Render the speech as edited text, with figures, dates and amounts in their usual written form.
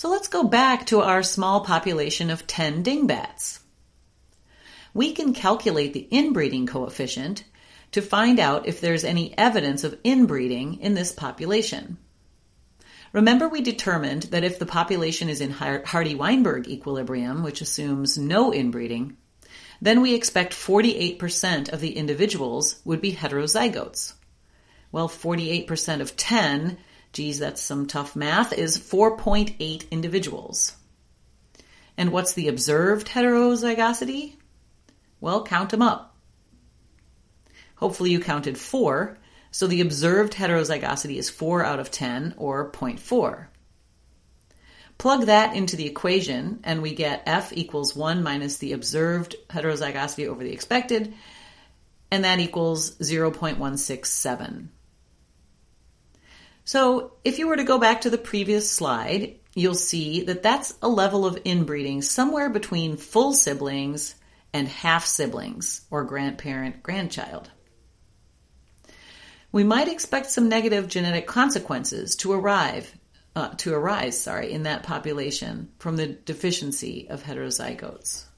So let's go back to our small population of 10 dingbats. We can calculate the inbreeding coefficient to find out if there's any evidence of inbreeding in this population. Remember, we determined that if the population is in Hardy-Weinberg equilibrium, which assumes no inbreeding, then we expect 48% of the individuals would be heterozygotes. Well, 48% of 10, geez, that's some tough math, is 4.8 individuals. And what's the observed heterozygosity? Well, count them up. Hopefully you counted 4, so the observed heterozygosity is 4 out of 10, or 0.4. Plug that into the equation, and we get F equals 1 minus the observed heterozygosity over the expected, and that equals 0.167. So if you were to go back to the previous slide, you'll see that that's a level of inbreeding somewhere between full siblings and half siblings, or grandparent-grandchild. We might expect some negative genetic consequences to arise in that population from the deficiency of heterozygotes.